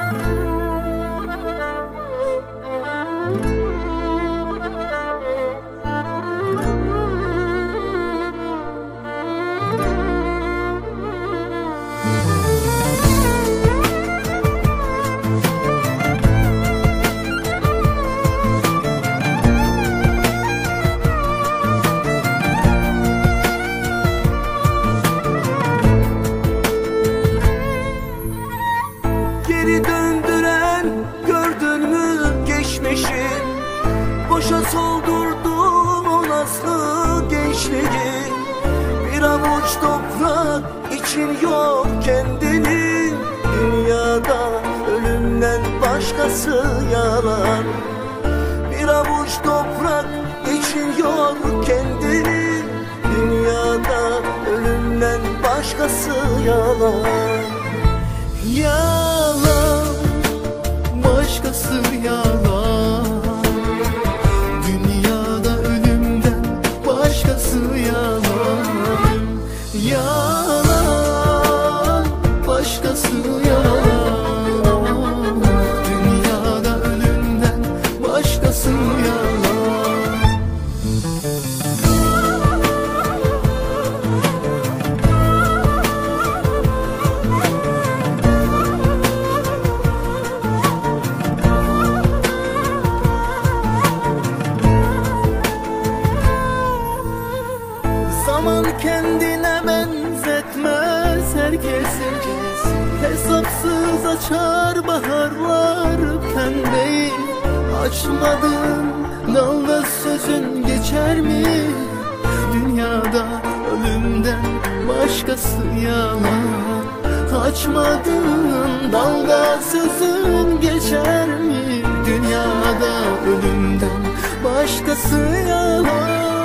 Geri döndüren gördün mü geçmişin? Boşa soldurdun o nasıl gençliği? Bir avuç toprak için yok kendini. Dünyada ölümden başkası yalan. Bir avuç toprak için yok kendini. Dünyada ölümden başkası yalan. Yalan, başkası yalan. Dünyada ölümden başkası yalan. Yalan, başkası yalan. Dünyada ölümden başkası yalan. Zaman kendine benzetmez herkesi. Hesapsız açar baharlar pembeyi. Açmadığın dalda sözün geçer mi? Dünyada ölümden başkası yalan. Açmadığın dalda sözün geçer mi? Dünyada ölümden başkası yalan.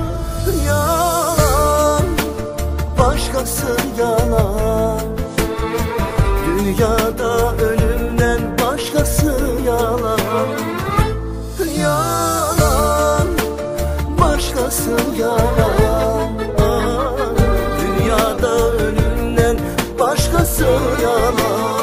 Yalan, başkası yalan. Dünyada ölümden başkası yalan. Yalan, başkası yalan. Dünyada ölümden başkası yalan.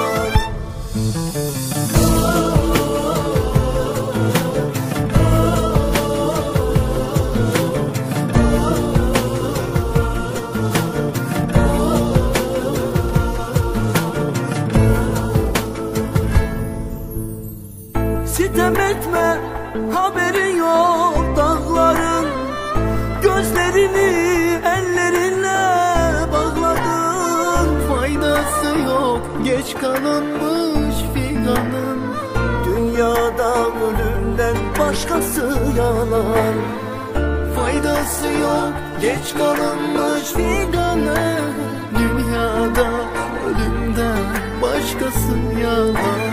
Sitem etme, haberi yok dağların. Gözlerini ellerinle bağladın. Faydası yok geç kalınmış figanın. Dünyada ölümden başkası yalan. Faydası yok geç kalınmış figanın. Dünyada ölümden başkası yalan.